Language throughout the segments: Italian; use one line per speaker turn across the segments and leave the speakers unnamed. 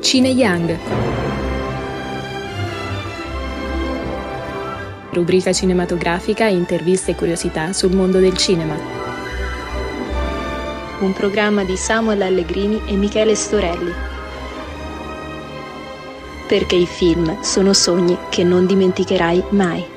Cine Young. Rubrica cinematografica e interviste e curiosità sul mondo del cinema. Un programma di Samuel Allegrini e Michele Storelli. Perché i film sono sogni che non dimenticherai mai.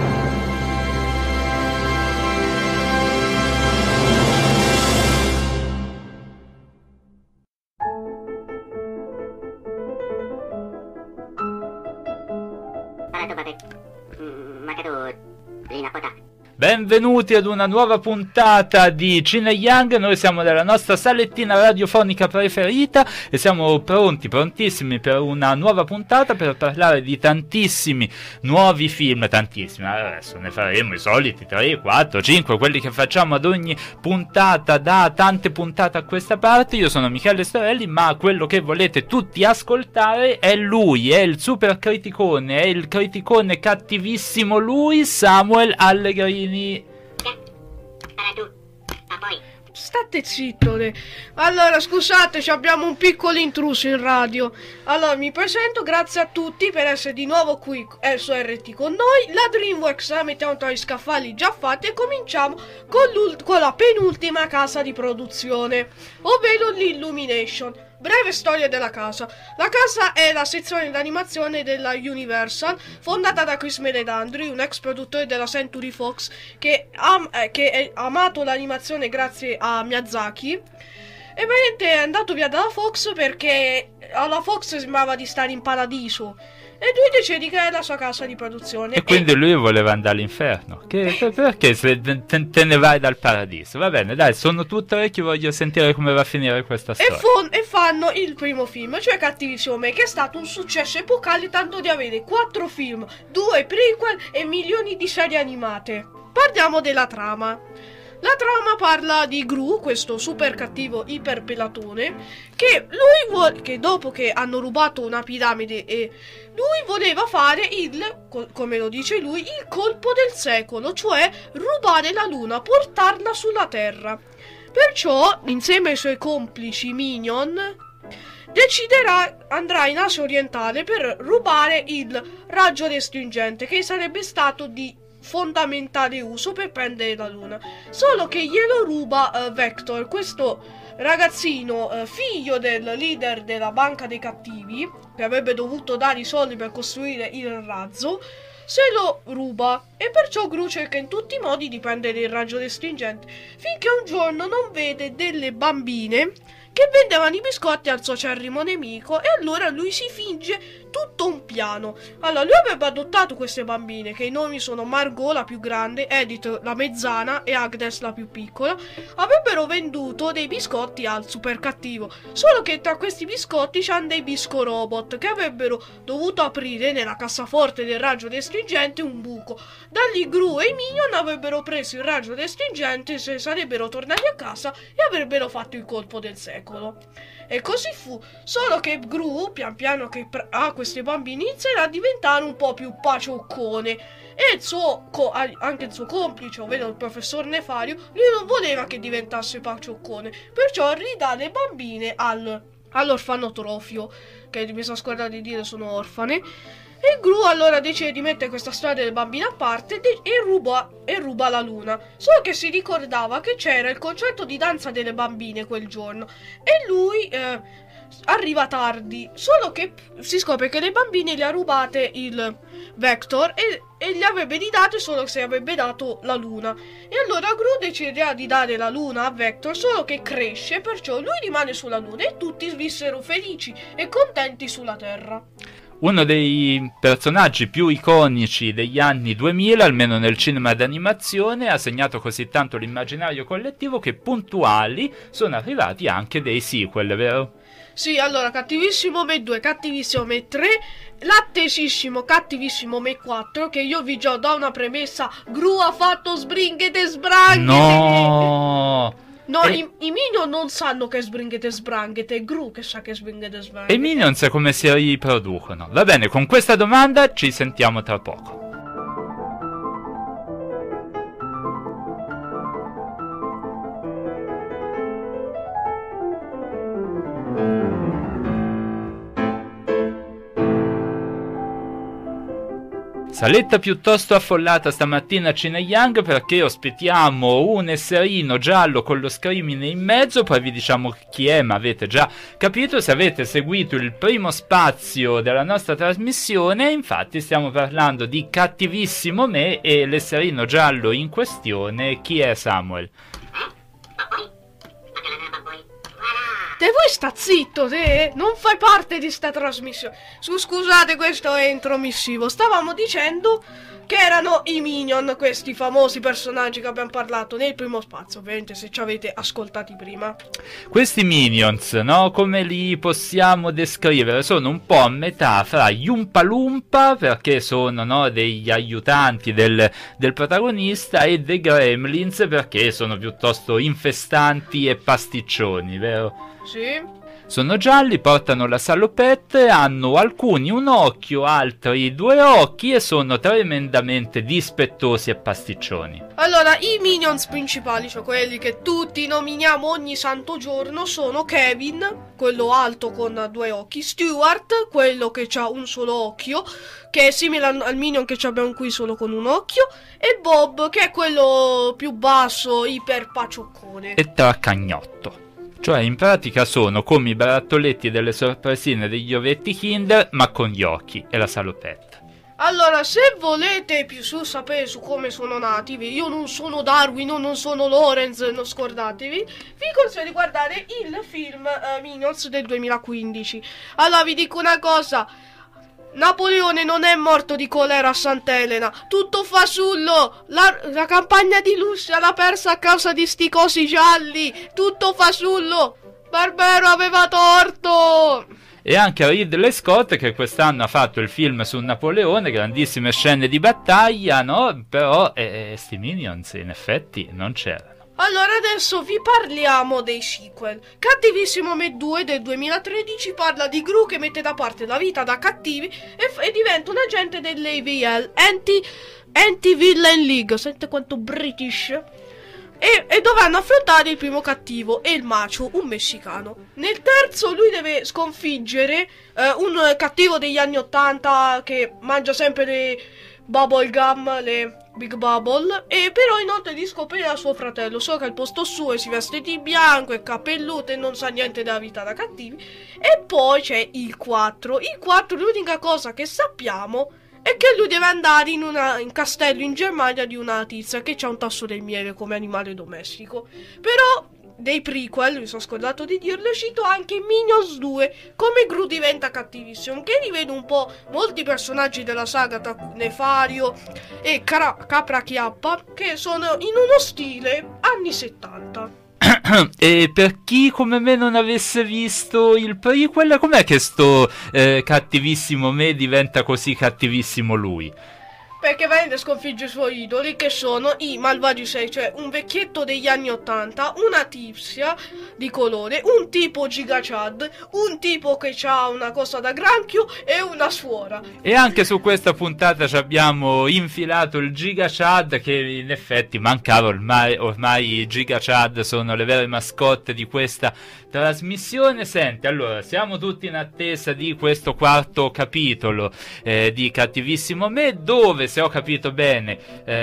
Benvenuti ad una nuova puntata di Cine Young. Noi siamo nella nostra salettina radiofonica preferita e siamo prontissimi per una nuova puntata per parlare di tantissimi nuovi film. Tantissimi, adesso ne faremo i soliti 3, 4, 5, quelli che facciamo ad ogni puntata, da tante puntate a questa parte. Io sono Michele Storelli, ma quello che volete tutti ascoltare è lui, è il super criticone, è il criticone cattivissimo lui, Samuel Allegrini.
State zitto. Allora, scusate, abbiamo un piccolo intruso in radio. Allora, mi presento, grazie a tutti per essere di nuovo qui su RT con noi. La DreamWorks la mettiamo tra gli scaffali già fatti e cominciamo con la penultima casa di produzione, ovvero l'Illumination. Breve storia della casa. La casa è la sezione d'animazione della Universal, fondata da Chris Meledandri, un ex produttore della Century Fox che ha amato l'animazione grazie a Miyazaki. E veramente è andato via dalla Fox perché alla Fox sembrava di stare in paradiso. E lui decide di creare la sua casa di produzione.
E quindi lui voleva andare all'inferno. Perché se te ne vai dal paradiso? Va bene, dai, sono tutto orecchio, voglio sentire come va a finire questa storia.
E fanno il primo film, cioè Cattivissimo Me, che è stato un successo epocale, tanto di avere 4 film, 2 prequel e milioni di serie animate. Parliamo della trama. La trama parla di Gru, questo super cattivo iperpelatone, che dopo che hanno rubato una piramide e lui voleva fare come lo dice lui, il colpo del secolo, cioè rubare la luna, portarla sulla terra. Perciò, insieme ai suoi complici Minion, andrà in Asia orientale per rubare il raggio restringente, che sarebbe stato di fondamentale uso per prendere la luna. Solo che glielo ruba Vector, questo ragazzino figlio del leader della banca dei cattivi, che avrebbe dovuto dare i soldi per costruire il razzo. Se lo ruba e perciò Gru cerca in tutti i modi di prendere il raggio restringente, finché un giorno non vede delle bambine che vendevano i biscotti al suo acerrimo nemico, e allora lui si finge tutto un piano. Allora, lui avrebbe adottato queste bambine, che i nomi sono Margot, la più grande, Edith, la mezzana, e Agnes, la più piccola. Avrebbero venduto dei biscotti al super cattivo, solo che tra questi biscotti c'hanno dei bisco robot che avrebbero dovuto aprire nella cassaforte del raggio restringente un buco. Da lì Gru e i Minion avrebbero preso il raggio restringente, se sarebbero tornati a casa e avrebbero fatto il colpo del secolo. E così fu, solo che Gru, pian piano che ha questi bambini, inizierà a diventare un po' più pacioccone, e anche il suo complice, ovvero il professor Nefario, lui non voleva che diventasse pacioccone, perciò ridà le bambine all'orfanotrofio, che mi sono scordato di dire sono orfane. E Gru allora decide di mettere questa storia delle bambine a parte e ruba la luna. Solo che si ricordava che c'era il concerto di danza delle bambine quel giorno e lui arriva tardi. Solo che si scopre che le bambine le ha rubate il Vector e le avrebbe ridate solo se avrebbe dato la luna. E allora Gru deciderà di dare la luna a Vector, solo che cresce, perciò lui rimane sulla luna e tutti vissero felici e contenti sulla Terra.
Uno dei personaggi più iconici degli anni 2000, almeno nel cinema d'animazione, ha segnato così tanto l'immaginario collettivo che puntuali sono arrivati anche dei sequel, vero?
Sì, allora, Cattivissimo Me 2, Cattivissimo Me 3, l'attesissimo Cattivissimo Me 4, che io vi già do una premessa: Gru ha fatto sbringhete sbranghete!
No!
No, i Minion non sanno che è sbringhete sbranghete, è Gru che sa che è sbringhete sbranghete.
E i Minions come si riproducono? Va bene, con questa domanda ci sentiamo tra poco. Saletta piuttosto affollata stamattina a Cine Young perché ospitiamo un esserino giallo con lo scrimine in mezzo, poi vi diciamo chi è, ma avete già capito se avete seguito il primo spazio della nostra trasmissione. Infatti stiamo parlando di Cattivissimo Me e l'esserino giallo in questione chi è, Samuel?
Te vuoi sta zitto, te? Non fai parte di sta trasmissione. Scusate, questo è intromissivo. Stavamo dicendo che erano i Minion, questi famosi personaggi che abbiamo parlato nel primo spazio, ovviamente se ci avete ascoltati prima.
Questi Minions, no? Come li possiamo descrivere? Sono un po' a metà fra gli Oompa Loompa, perché sono, no, degli aiutanti del protagonista, e dei Gremlins, perché sono piuttosto infestanti e pasticcioni, vero?
Sì.
Sono gialli, portano la salopette, hanno alcuni un occhio, altri 2 occhi e sono tremendamente dispettosi e pasticcioni.
Allora, i Minions principali, cioè quelli che tutti nominiamo ogni santo giorno, sono Kevin, quello alto con 2 occhi, Stuart, quello che ha un solo occhio, che è simile al Minion che abbiamo qui solo con un occhio, e Bob, che è quello più basso, iper pacioccone.
E Tracagnotto. Cioè in pratica sono come i barattolletti delle sorpresine degli ovetti Kinder, ma con gli occhi e la salopetta.
Allora, se volete più sapere su come sono nati, io non sono Darwin, non sono Lorenz, non scordatevi, vi consiglio di guardare il film Minions del 2015. Allora vi dico una cosa: Napoleone non è morto di colera a Sant'Elena, tutto fasullo, la campagna di Lussia l'ha persa a causa di sti cosi gialli, tutto fasullo, Barbero aveva torto.
E anche Ridley Scott, che quest'anno ha fatto il film su Napoleone, grandissime scene di battaglia, no? Però sti Minions in effetti non c'erano.
Allora adesso vi parliamo dei sequel. Cattivissimo Me 2 del 2013 parla di Gru che mette da parte la vita da cattivi e diventa un agente dell'AVL, Anti-Villain League. Sente quanto British. E dovranno affrontare il primo cattivo, e il Macho, un messicano. Nel terzo lui deve sconfiggere un cattivo degli anni 80 che mangia sempre le bubble gum, le Big Bubble, e però inoltre riscoprirà suo fratello, solo che al posto suo si veste di bianco, è capelluto e non sa niente della vita da cattivi. E poi c'è il 4. Il 4, l'unica cosa che sappiamo è che lui deve andare in castello in Germania di una tizia che ha un tasso del miele come animale domestico. Però dei prequel, mi sono scordato di dirlo, è uscito anche Minions 2, come Gru diventa cattivissimo, che rivede un po' molti personaggi della saga, tra Nefario e Capra Chiappa, che sono in uno stile anni 70.
E per chi come me non avesse visto il prequel, com'è che sto cattivissimo me diventa così cattivissimo lui?
Perché veramente sconfigge i suoi idoli, che sono i Malvagi 6, cioè un vecchietto degli anni 80, una tizia di colore, un tipo Giga Chad, un tipo che ha una cosa da granchio e una suora.
E anche su questa puntata ci abbiamo infilato il Giga Chad, che in effetti mancava, ormai i Giga Chad sono le vere mascotte di questa trasmissione. Senti, allora, siamo tutti in attesa di questo quarto capitolo di Cattivissimo Me, dove, se ho capito bene,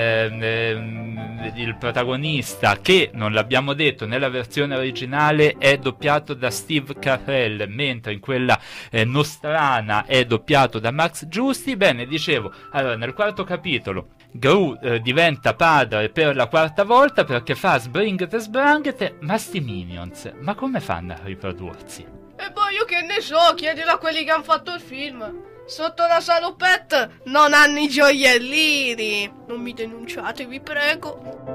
il protagonista, che non l'abbiamo detto nella versione originale, è doppiato da Steve Carell, mentre in quella nostrana è doppiato da Max Giusti. Bene, dicevo, allora nel quarto capitolo Gru diventa padre per la quarta volta perché fa sbringhete, ma sti Minions, ma come fanno a riprodursi?
E poi io che ne so, chiedilo a quelli che hanno fatto il film. Sotto la salopette non hanno i gioiellini. Non mi denunciate, vi prego.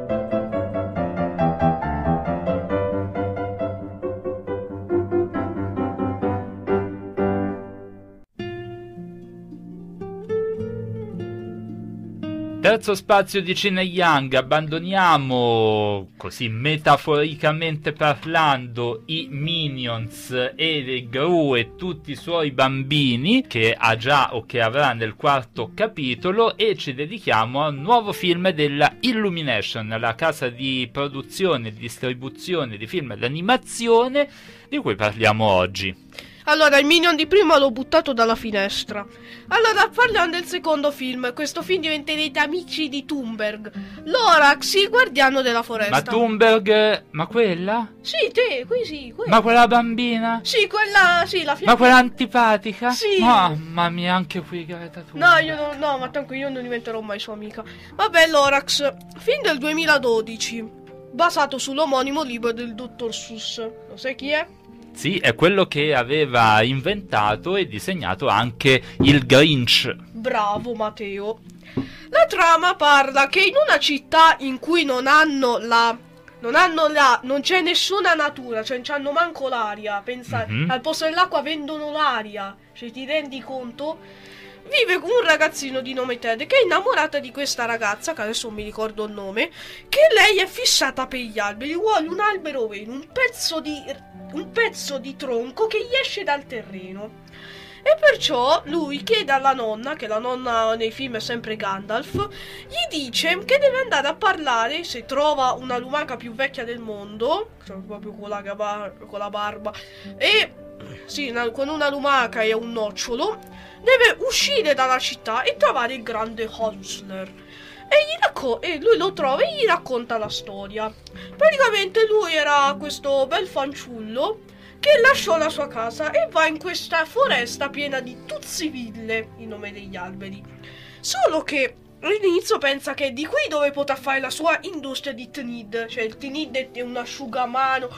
Terzo spazio di Cine Young, abbandoniamo, così metaforicamente parlando, i Minions e Gru e tutti i suoi bambini che ha già o che avrà nel quarto capitolo, e ci dedichiamo a un nuovo film della Illumination, la casa di produzione e distribuzione di film d'animazione di cui parliamo oggi.
Allora, il Minion di prima l'ho buttato dalla finestra. Allora, parliamo del secondo film. Questo film diventerete amici di Thunberg, Lorax, il guardiano della foresta.
Ma Thunberg, ma quella?
Sì, te, qui sì, quella.
Ma quella bambina?
Sì, quella, sì, la fiamma.
Ma quella antipatica?
Sì.
Mamma mia, anche qui Greta Thunberg.
No, io non, no, ma tranquillo, io non diventerò mai sua amica. Vabbè, Lorax, film del 2012, basato sull'omonimo libro del dottor Seuss. Lo sai chi è?
Sì, è quello che aveva inventato e disegnato anche il Grinch.
Bravo, Matteo. La trama parla che in una città in cui non c'è nessuna natura, cioè non c'hanno manco l'aria. Pensa, al posto dell'acqua vendono l'aria. Se ti rendi conto? Vive un ragazzino di nome Ted che è innamorata di questa ragazza, che adesso non mi ricordo il nome, che lei è fissata per gli alberi, vuole un albero vero, un pezzo di tronco che gli esce dal terreno. E perciò lui chiede alla nonna, che la nonna nei film è sempre Gandalf, gli dice che deve andare a parlare, se trova una lumaca più vecchia del mondo, cioè proprio con la barba, e sì, con una lumaca e un nocciolo, deve uscire dalla città e trovare il grande Holzler. E lui lo trova e gli racconta la storia. Praticamente lui era questo bel fanciullo che lasciò la sua casa e va in questa foresta piena di tuzziville, in nome degli alberi. Solo che all'inizio pensa che è di qui dove potrà fare la sua industria di Tnid, cioè il Tnid è un asciugamano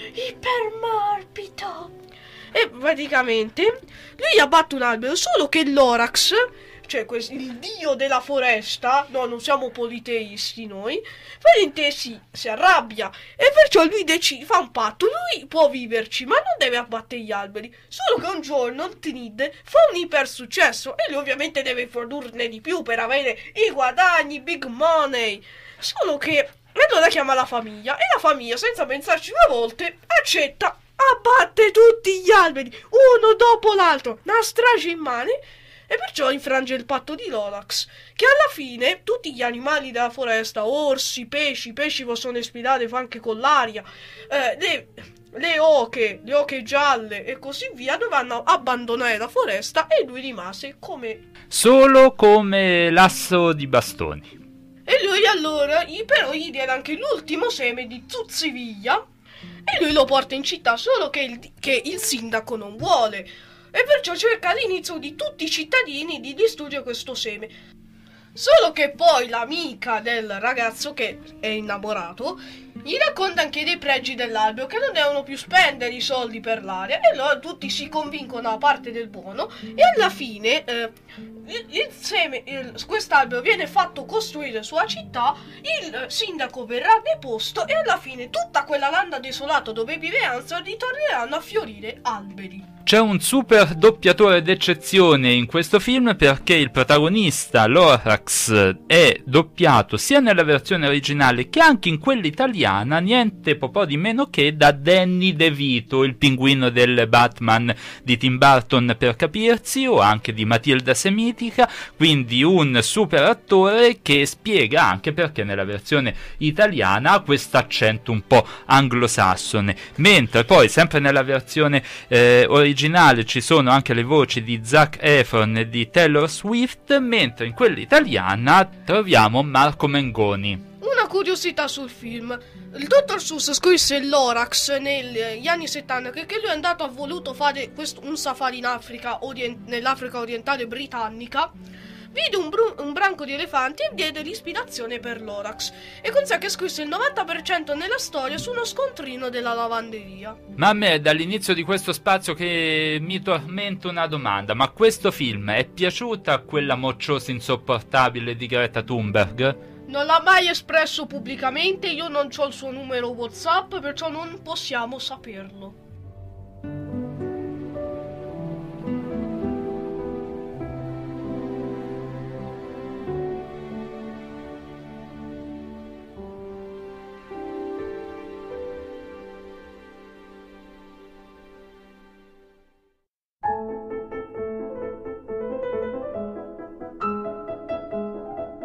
ipermorbido. E praticamente lui abbatte un albero, solo che Lorax, cioè il dio della foresta, no, non siamo politeisti noi, praticamente si arrabbia e perciò lui fa un patto. Lui può viverci ma non deve abbattere gli alberi, solo che un giorno il Tnid fa un iper successo e lui ovviamente deve produrne di più per avere i guadagni, big money. Solo che allora chiama la famiglia e la famiglia, senza pensarci due volte, accetta, abbatte tutti gli alberi uno dopo l'altro, una strage immane. E perciò infrange il patto di Lorax, che alla fine tutti gli animali della foresta, orsi, pesci possono respirare anche con l'aria, le oche gialle e così via, dovranno abbandonare la foresta e lui rimase
solo come l'asso di bastoni.
E lui allora, però gli diede anche l'ultimo seme di zuzziviglia e lui lo porta in città, solo che il sindaco non vuole. E perciò cerca all'inizio di tutti i cittadini di distruggere questo seme. Solo che poi l'amica del ragazzo che è innamorato gli racconta anche dei pregi dell'albero, che non devono più spendere i soldi per l'aria, e allora tutti si convincono a parte del buono e alla fine quest'albero viene fatto costruire sulla città, il sindaco verrà deposto e alla fine tutta quella landa desolata dove vive Hansel ritorneranno a fiorire alberi.
C'è un super doppiatore d'eccezione in questo film, perché il protagonista Lorax è doppiato sia nella versione originale che anche in quella italiana, niente po' di meno che da Danny DeVito, il pinguino del Batman di Tim Burton per capirsi, o anche di Matilda Semitica, quindi un super attore che spiega anche perché nella versione italiana ha questo accento un po' anglosassone, mentre poi sempre nella versione originale ci sono anche le voci di Zac Efron e di Taylor Swift, mentre in quella italiana troviamo Marco Mengoni.
Una curiosità sul film: il dottor Seuss scrisse Lorax negli anni 70 perché lui ha voluto fare un safari in Africa, nell'Africa orientale britannica. Vide un branco di elefanti e diede l'ispirazione per Lorax, e con sé che scrisse il 90% nella storia su uno scontrino della lavanderia.
Ma a me dall'inizio di questo spazio che mi tormenta una domanda: ma questo film è piaciuta quella mocciosa insopportabile di Greta Thunberg?
Non l'ha mai espresso pubblicamente, io non ho il suo numero WhatsApp, perciò non possiamo saperlo.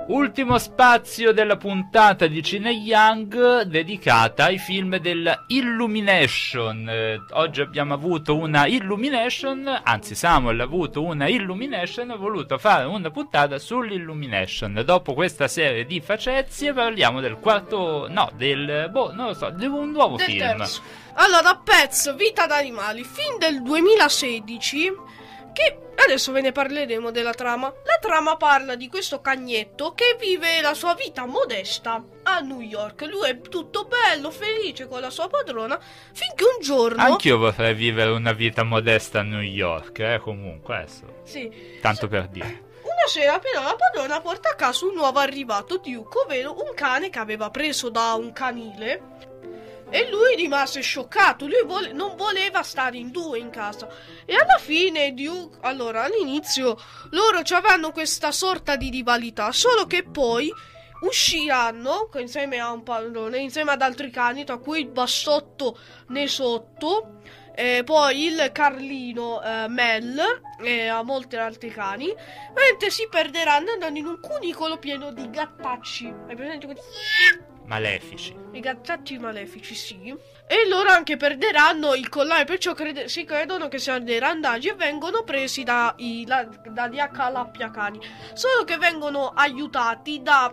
Ultimo spazio della puntata di Cine Young dedicata ai film del Illumination. Oggi abbiamo avuto una Illumination, anzi Samuel ha avuto una Illumination e ha voluto fare una puntata sull'Illumination. Dopo questa serie di facezie parliamo del quarto, no, del, non lo so, di un nuovo
del
film.
Terzo. Allora, Pets, Vita d'animali, film del 2016, che adesso ve ne parleremo della trama. La trama parla di questo cagnetto che vive la sua vita modesta a New York. Lui è tutto bello, felice con la sua padrona, finché un giorno...
Anch'io vorrei vivere una vita modesta a New York, comunque, adesso.
Sì.
Tanto per dire.
Una sera però la padrona porta a casa un nuovo arrivato, Duke, ovvero un cane che aveva preso da un canile. E lui rimase scioccato, lui non voleva stare in due in casa. E alla fine Duke, allora all'inizio loro avevano questa sorta di rivalità, solo che poi usciranno insieme a un padrone, insieme ad altri cani, tra cui il bassotto Nesotto, poi il Carlino Mel e a molti altri cani, mentre si perderanno andando in un cunicolo pieno di gattacci. Hai presente quelli?
Malefici.
I gattacci malefici, sì. E loro anche perderanno il collare, perciò si credono che siano dei randagi e vengono presi dagli accalappiacani. Solo che vengono aiutati da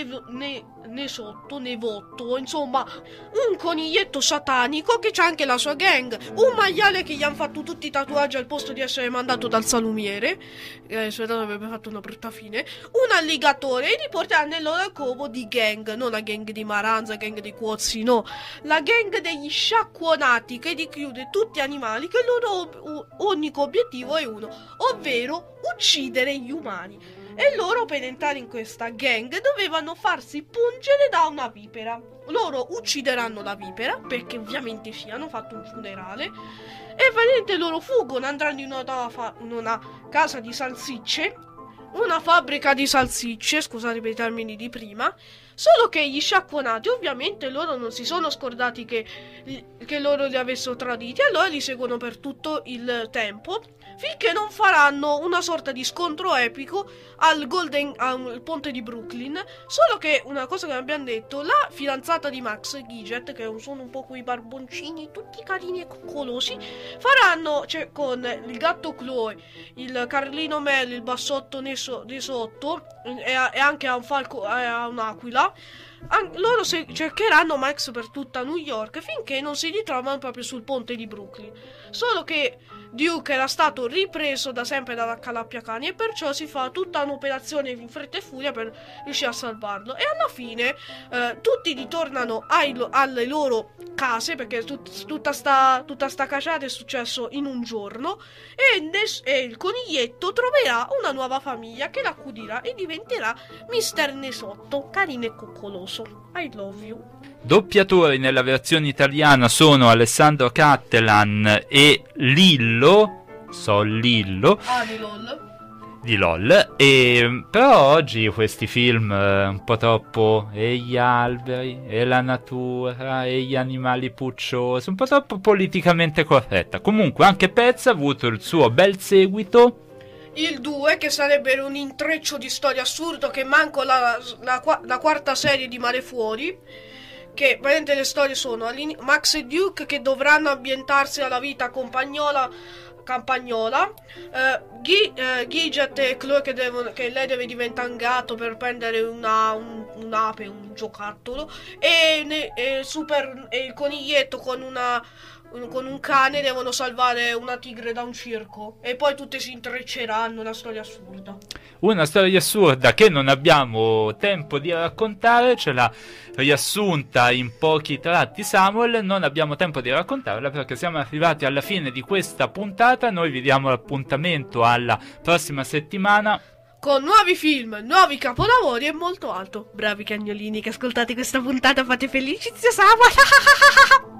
Nevotto, insomma, un coniglietto satanico che c'ha anche la sua gang, un maiale che gli hanno fatto tutti i tatuaggi al posto di essere mandato dal salumiere, spero avrebbe fatto una brutta fine, un alligatore, e li porteranno nel loro covo di gang, non la gang di Maranza, gang dei Cuozzi, no, la gang degli sciacquonati, che richiude tutti animali che il loro unico obiettivo è uno, ovvero uccidere gli umani. E loro, per entrare in questa gang, dovevano farsi pungere da una vipera. Loro uccideranno la vipera, perché ovviamente sì, hanno fatto un funerale, e veramente loro fuggono, andranno in una casa di salsicce, una fabbrica di salsicce, scusate per i termini di prima. Solo che gli sciacquonati, ovviamente, loro non si sono scordati che loro li avessero traditi, allora li seguono per tutto il tempo, finché non faranno una sorta di scontro epico al ponte di Brooklyn. Solo che una cosa che abbiamo detto, la fidanzata di Max, Gidget, che sono un po' quei barboncini tutti carini e coccolosi, faranno, con il gatto Chloe, il Carlino Mel, il bassotto Nesotto e anche a un falco, a un'aquila, loro cercheranno Max per tutta New York finché non si ritrovano proprio sul ponte di Brooklyn. Solo che Duke era stato ripreso da sempre dall'accalappiacani e perciò si fa tutta un'operazione in fretta e furia per riuscire a salvarlo. E alla fine tutti ritornano alle loro case, perché tutta sta cacciata è successo in un giorno, e il coniglietto troverà una nuova famiglia che l'accudirà e diventerà Mr. Nesotto, carino e coccoloso. I love you.
Doppiatori nella versione italiana sono Alessandro Cattelan e Lillo di LOL, e però oggi questi film un po' troppo, e gli alberi e la natura e gli animali pucciosi, un po' troppo politicamente corretta. Comunque anche Pez ha avuto il suo bel seguito,
il 2, che sarebbe un intreccio di storie assurdo, che manco la quarta serie di Mare Fuori, che praticamente le storie sono Max e Duke che dovranno ambientarsi alla vita campagnola, Gidget e Chloe che lei deve diventare un gatto per prendere un'ape, un giocattolo, e il coniglietto con un cane devono salvare una tigre da un circo, e poi tutte si intrecceranno. Una storia assurda.
Una storia assurda che non abbiamo tempo di raccontare, ce l'ha riassunta in pochi tratti Samuel, non abbiamo tempo di raccontarla perché siamo arrivati alla fine di questa puntata. Noi vi diamo l'appuntamento alla prossima settimana
con nuovi film, nuovi capolavori e molto altro. Bravi cagnolini che ascoltate questa puntata, fate felici, zio Samuel.